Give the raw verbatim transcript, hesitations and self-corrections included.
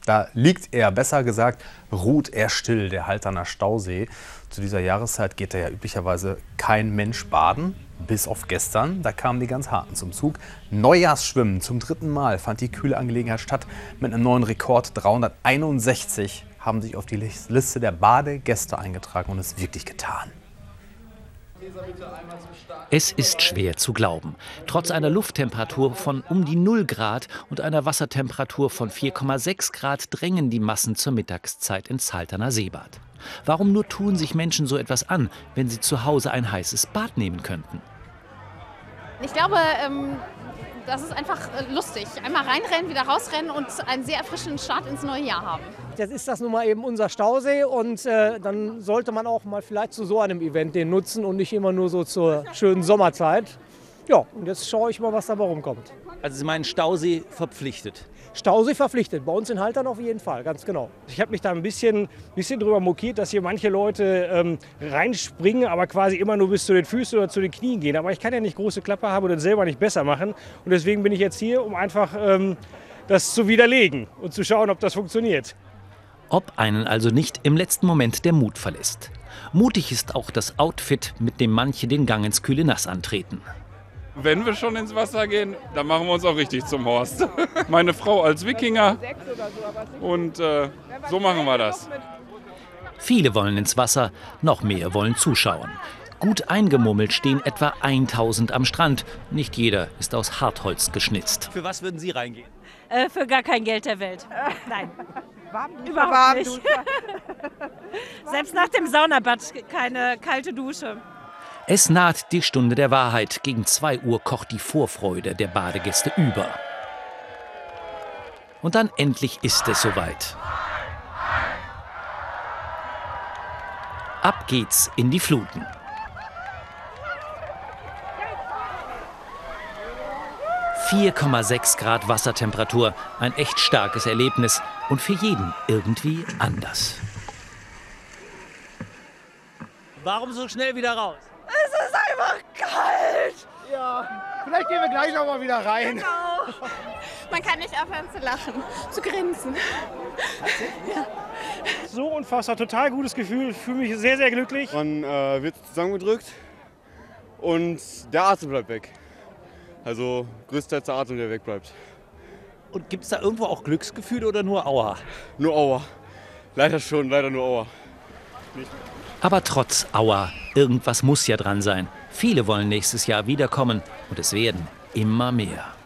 Da liegt er, besser gesagt, ruht er still, der Halterner Stausee. Zu dieser Jahreszeit geht da ja üblicherweise kein Mensch baden, bis auf gestern. Da kamen die ganz Harten zum Zug. Neujahrsschwimmen zum dritten Mal fand die kühle Angelegenheit statt. Mit einem neuen Rekord, dreihunderteinundsechzig haben sich auf die Liste der Badegäste eingetragen und es wirklich getan. Es ist schwer zu glauben. Trotz einer Lufttemperatur von um die null Grad und einer Wassertemperatur von vier Komma sechs Grad drängen die Massen zur Mittagszeit ins Halterner Seebad. Warum nur tun sich Menschen so etwas an, wenn sie zu Hause ein heißes Bad nehmen könnten? Ich glaube, ähm, das ist einfach lustig. Einmal reinrennen, wieder rausrennen und einen sehr erfrischenden Start ins neue Jahr haben. Jetzt ist das nun mal eben unser Stausee und äh, dann sollte man auch mal vielleicht zu so einem Event den nutzen und nicht immer nur so zur schönen Sommerzeit. Ja, und jetzt schaue ich mal, was dabei rumkommt. Also Sie meinen Stausee verpflichtet? Stausee verpflichtet, bei uns in Haltern auf jeden Fall, ganz genau. Ich habe mich da ein bisschen, bisschen drüber mokiert, dass hier manche Leute ähm, reinspringen, aber quasi immer nur bis zu den Füßen oder zu den Knien gehen. Aber ich kann ja nicht große Klappe haben und das selber nicht besser machen. Und deswegen bin ich jetzt hier, um einfach ähm, das zu widerlegen und zu schauen, ob das funktioniert. Ob einen also nicht im letzten Moment der Mut verlässt. Mutig ist auch das Outfit, mit dem manche den Gang ins kühle Nass antreten. Wenn wir schon ins Wasser gehen, dann machen wir uns auch richtig zum Horst. Meine Frau als Wikinger und äh, so machen wir das. Viele wollen ins Wasser, noch mehr wollen zuschauen. Gut eingemummelt stehen etwa tausend am Strand. Nicht jeder ist aus Hartholz geschnitzt. Für was würden Sie reingehen? Äh, für gar kein Geld der Welt. Nein. Warmduscher, Überhaupt Warmduscher. nicht. Selbst nach dem Saunabad keine kalte Dusche. Es naht die Stunde der Wahrheit. Gegen zwei Uhr kocht die Vorfreude der Badegäste über. Und dann endlich ist es soweit. Ab geht's in die Fluten. vier Komma sechs Grad Wassertemperatur, ein echt starkes Erlebnis und für jeden irgendwie anders. Warum so schnell wieder raus? Es ist einfach kalt. Ja, vielleicht gehen wir gleich noch mal wieder rein. Genau. Man kann nicht aufhören zu lachen, zu grinsen. Ja. So unfassbar, total gutes Gefühl, ich fühle mich sehr, sehr glücklich. Man äh, wird zusammengedrückt und der Atem bleibt weg. Also größtenteils der Atem, der wegbleibt. Und gibt es da irgendwo auch Glücksgefühle oder nur Aua? Nur Aua. Leider schon, leider nur Aua. Nicht. Aber trotz Aua, irgendwas muss ja dran sein. Viele wollen nächstes Jahr wiederkommen und es werden immer mehr.